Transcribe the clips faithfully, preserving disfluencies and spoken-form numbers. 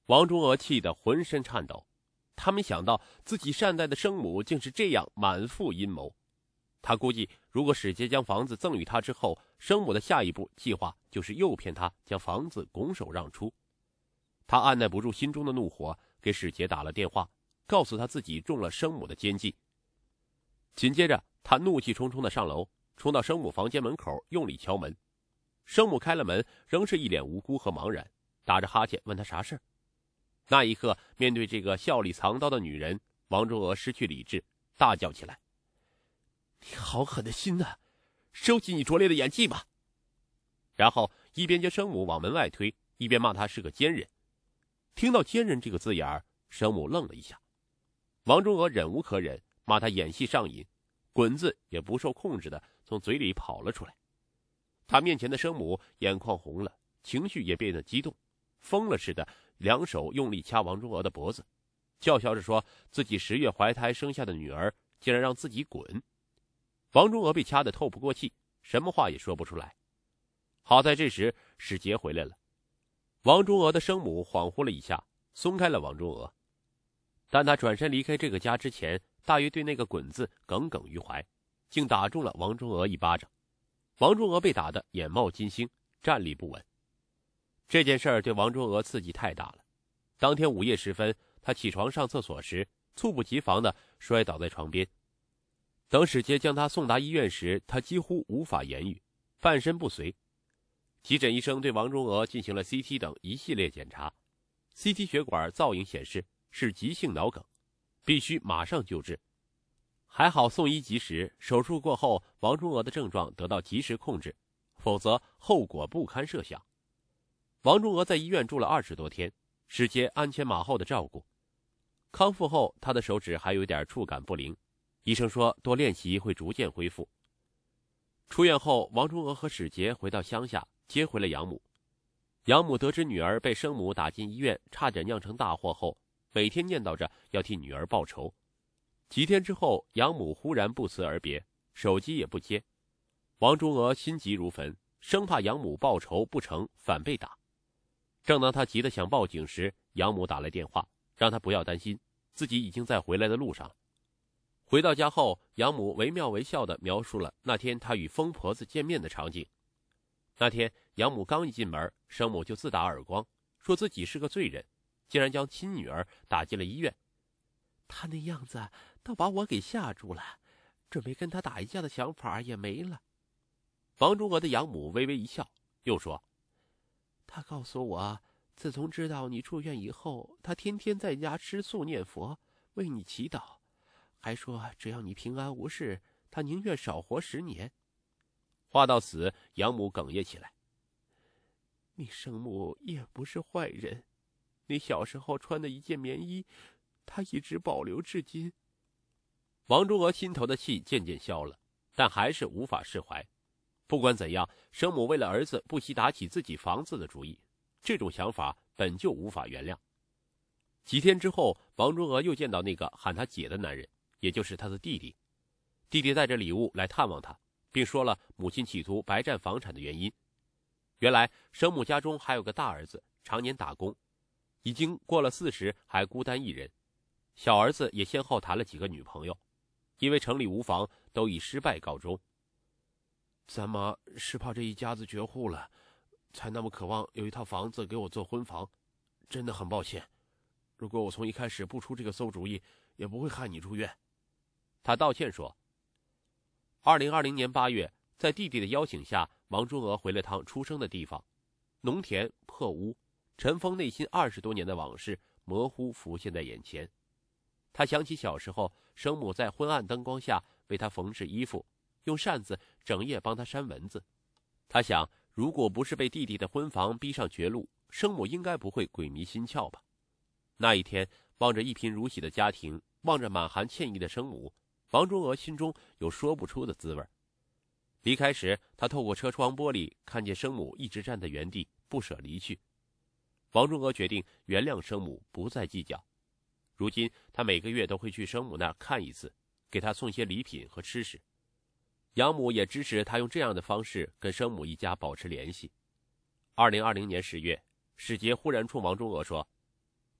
王中娥气得浑身颤抖，他没想到自己善待的生母竟是这样满腹阴谋。他估计，如果史杰将房子赠与他之后，生母的下一步计划就是诱骗他将房子拱手让出。他按耐不住心中的怒火，给史杰打了电话，告诉他自己中了生母的奸计。紧接着，他怒气冲冲地上楼，冲到生母房间门口，用力敲门。生母开了门，仍是一脸无辜和茫然，打着哈欠问他啥事儿。那一刻，面对这个笑里藏刀的女人，王中娥失去理智，大叫起来：“你好狠的心啊！收起你拙劣的演技吧！”然后一边将生母往门外推，一边骂他是个奸人。听到奸人这个字眼儿，生母愣了一下。王中娥忍无可忍，骂他演戏上瘾，滚字也不受控制的从嘴里跑了出来。他面前的生母眼眶红了，情绪也变得激动，疯了似的两手用力掐王中娥的脖子，叫嚣着说自己十月怀胎生下的女儿竟然让自己滚。王中娥被掐得透不过气，什么话也说不出来。好在这时史杰回来了，王中娥的生母恍惚了一下，松开了王中娥。但他转身离开这个家之前，大约对那个滚字耿耿于怀，竟打中了王中娥一巴掌。王中娥被打得眼冒金星，站立不稳。这件事儿对王中娥刺激太大了。当天午夜时分，她起床上厕所时，猝不及防地摔倒在床边。等史杰将她送达医院时，她几乎无法言语，半身不遂。急诊医生对王中娥进行了 C T 等一系列检查， C T 血管造影显示是急性脑梗，必须马上救治。还好送医及时，手术过后，王中娥的症状得到及时控制，否则后果不堪设想。王中娥在医院住了二十多天，史杰鞍前马后的照顾。康复后，她的手指还有点触感不灵，医生说多练习会逐渐恢复。出院后，王中娥和史杰回到乡下，接回了养母。养母得知女儿被生母打进医院，差点酿成大祸后，每天念叨着要替女儿报仇。几天之后，养母忽然不辞而别，手机也不接。王中娥心急如焚，生怕养母报仇不成反被打。正当他急得想报警时，养母打来电话，让他不要担心，自己已经在回来的路上。回到家后，养母惟妙惟肖地描述了那天他与疯婆子见面的场景。那天养母刚一进门，生母就自打耳光，说自己是个罪人，竟然将亲女儿打进了医院。他那样子倒把我给吓住了，准备跟他打一架的想法也没了。王中娥的养母微微一笑，又说：他告诉我，自从知道你住院以后，他天天在家吃素念佛，为你祈祷，还说只要你平安无事，他宁愿少活十年。话到此，养母哽咽起来：你生母也不是坏人，你小时候穿的一件棉衣，他一直保留至今。王中娥心头的气渐渐消了，但还是无法释怀。不管怎样，生母为了儿子不惜打起自己房子的主意，这种想法本就无法原谅。几天之后，王中娥又见到那个喊她姐的男人，也就是他的弟弟。弟弟带着礼物来探望他，并说了母亲企图白占房产的原因。原来生母家中还有个大儿子，常年打工，已经过了四十还孤单一人。小儿子也先后谈了几个女朋友，因为城里无房，都以失败告终。咱妈是怕这一家子绝户了，才那么渴望有一套房子给我做婚房，真的很抱歉。如果我从一开始不出这个馊主意，也不会害你住院。他道歉说。二零二零年八月，在弟弟的邀请下，王中娥回了趟出生的地方，农田破屋，尘封内心二十多年的往事模糊浮现在眼前。他想起小时候，生母在昏暗灯光下为他缝制衣服，用扇子整夜帮他扇蚊子。他想，如果不是被弟弟的婚房逼上绝路，生母应该不会鬼迷心窍吧。那一天，望着一贫如洗的家庭，望着满含歉意的生母，王中娥心中有说不出的滋味。离开时，他透过车窗玻璃看见生母一直站在原地，不舍离去。王中娥决定原谅生母，不再计较。如今他每个月都会去生母那儿看一次，给她送些礼品和吃食。养母也支持他用这样的方式跟生母一家保持联系。二零二零年十月，史杰忽然冲王中娥说：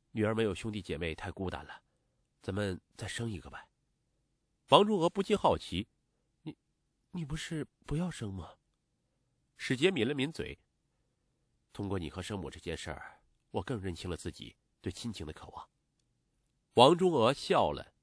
女儿没有兄弟姐妹太孤单了，咱们再生一个呗。王中娥不禁好奇，你你不是不要生吗？史杰抿了抿嘴，通过你和生母这件事儿，我更认清了自己对亲情的渴望。王中娥笑了，